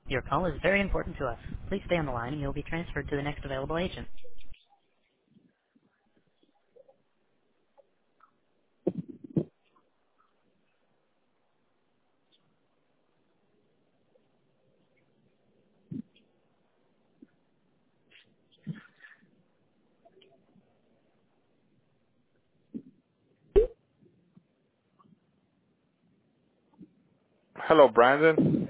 Your call is very important to us. Please stay on the line and you'll be transferred to the next available agent. Hello, Brandon.